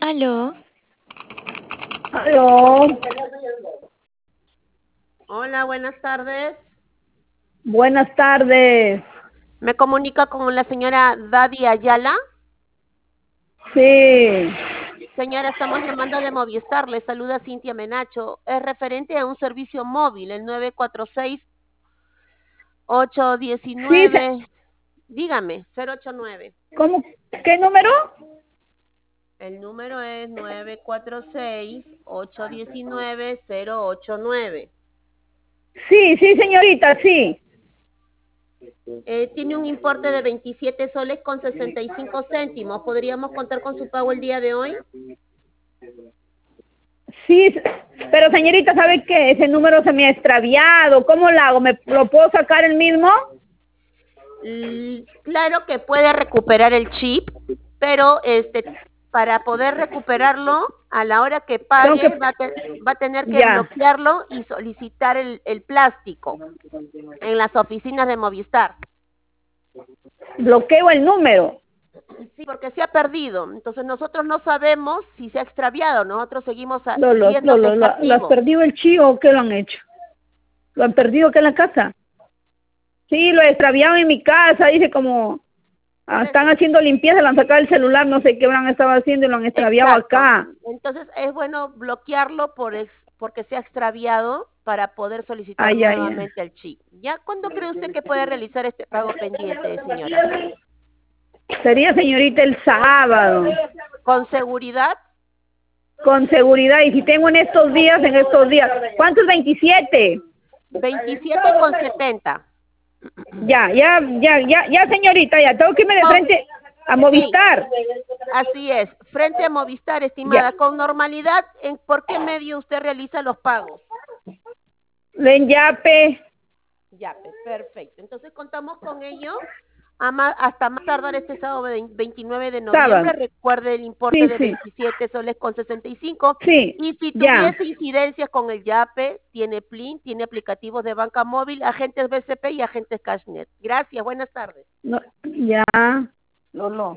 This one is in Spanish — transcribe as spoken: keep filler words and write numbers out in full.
Aló. Aló. Hola, buenas tardes. Buenas tardes. ¿Me comunica con la señora Dadi Ayala? Sí. Señora, estamos llamando de Movistar. Le saluda Cintia Menacho. Es referente a un servicio móvil, el nueve cuatro seis, ocho Sí, se- uno nueve. Dígame, cero ocho nueve. ¿cómo? ¿Qué número? El número es nueve cuatro seis, ocho uno nueve, cero ocho nueve. Sí, sí, señorita, sí. Eh, tiene un importe de veintisiete soles con sesenta y cinco céntimos. ¿Podríamos contar con su pago el día de hoy? Sí, pero señorita, ¿sabe qué? Ese número se me ha extraviado. ¿Cómo lo hago? ¿Me lo puedo sacar el mismo? L- Claro que puede recuperar el chip, pero este, para poder recuperarlo, a la hora que Tengo que... pague, va a, te- va a tener que Ya. bloquearlo y solicitar el, el plástico en las oficinas de Movistar. Bloqueo el número. Sí, porque se ha perdido. Entonces nosotros no sabemos si se ha extraviado. Nosotros seguimos a- Lo, lo, lo, viendo que lo, está lo, ¿lo has activo. perdido el chío o qué lo han hecho? ¿Lo han perdido acá en la casa? Sí, lo he extraviado en mi casa. Dice como... Por ah, eso, están haciendo limpieza, le han sacado el celular, no sé qué habrán estado haciendo y lo han extraviado exacto. acá. Entonces es bueno bloquearlo por ex- porque se ha extraviado para poder solicitar Ay, ay, ay. nuevamente el chip. ¿Ya cuándo cree usted que puede realizar este pago pendiente, señora? Sería, señorita, el sábado. ¿Con seguridad? Con seguridad. Y si tengo en estos días, en estos días. ¿Cuántos? Veintisiete. Veintisiete con setenta. Ya, ya, ya, ya, ya, señorita, ya. Tengo que irme de Con, frente a sí, Movistar. así es. Frente a Movistar, Ya. estimada, con normalidad, ¿en por qué medio usted realiza los pagos? Ven, Yape. Ya, pe- perfecto. Entonces contamos con ello a ma- hasta más tardar este sábado de veintinueve de noviembre. Sábado. Recuerde el importe Sí, de sí. veintisiete soles con sesenta y cinco. Sí. Y si Ya. tuviese incidencias con el YAPE, tiene Plin, tiene aplicativos de banca móvil, agentes B C P y agentes Cashnet. Gracias, buenas tardes. No, ya. Lolo.